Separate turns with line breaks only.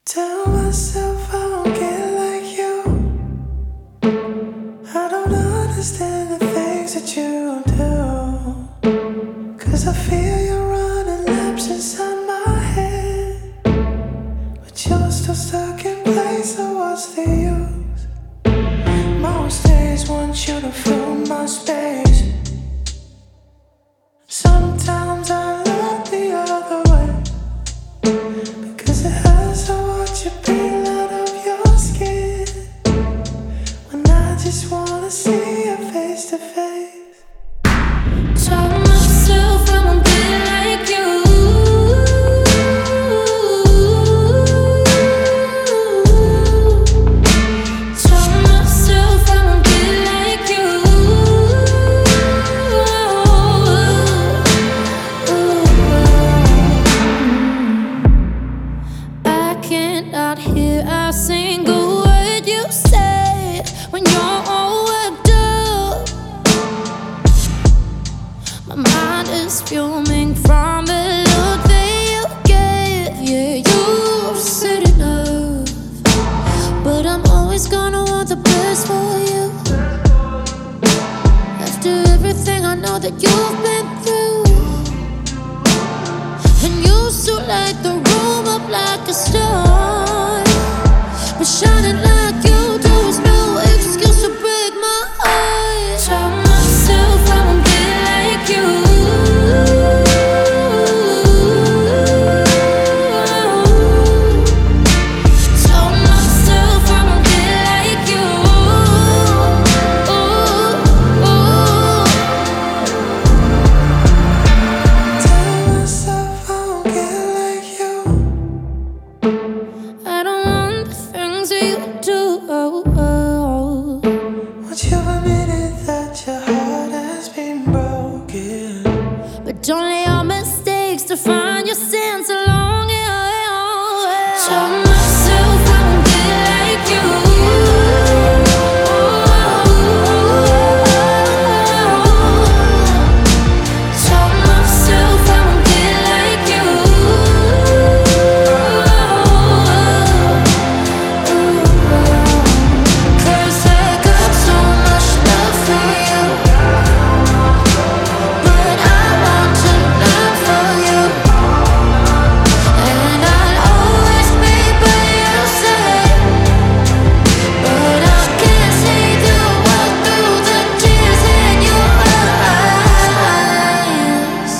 Tell myself I won't get like you. I don't understand the things that you do. 'Cause I feel you running laps inside my head, but you're still stuck in place, so what's the use? Most days want you to fill my space. Sometimes I look the other way, because it hurts to watch you peel out of your skin, when I just wanna see you face to face.
Tell myself I won't be like you. Tell myself I won't be like you. I cannot hear a single word you say when you're all worked up. My mind is fuming from the look that you gave. Yeah, you've said enough, but I'm always gonna want the best for you. After everything I know that you've been through, and you used to light the room up like a star, but shining like you do is no excuse to break my heart. Tell myself I won't be like you. Tell myself I won't be like you.
Tell myself I won't get like you.
I don't want the things that you do.
Once you've admitted that your heart has been broken,
But don't lay your mistakes to find your sins along it. Tell myself I won't be like you. Tell myself I won't be like you. 'Cause I got so much love for you, but I want to love for you, and I'll always be by your side. But I can't see the world through the tears in your eyes.